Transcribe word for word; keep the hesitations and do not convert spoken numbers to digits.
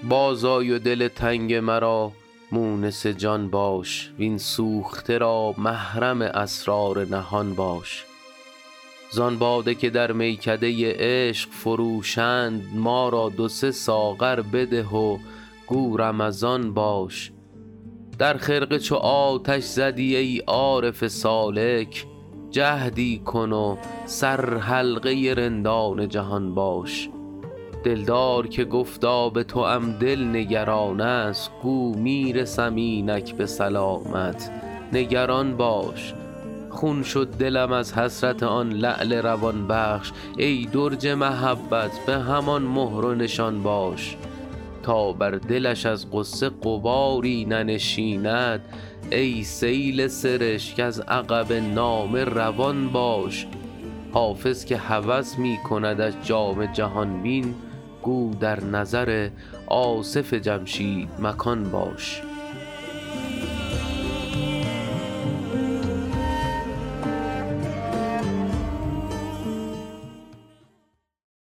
بازآی و دل تنگ مرا مونس جان باش، وین سوخته را محرم اسرار نهان باش. زان باده که در میکده عشق فروشند، ما را دو سه ساغر بده و گو رمضان باش. در خرقه چو آتش زدی ای عارف سالک، جهدی کن و سر حلقه رندان جهان باش. دلدار که گفتا به توام دل نگران است، گو میرسم اینک به سلامت نگران باش. خون شد دلم از حسرت آن لعل روان بخش، ای درج محبت به همان مهر و نشان باش. تا بر دلش از غصه غباری ننشیند، ای سیل سرشک از عقب نامه روان باش. حافظ که هوس می کند از جام جهان بین، گو در نظر آصف جمشید مکان باش.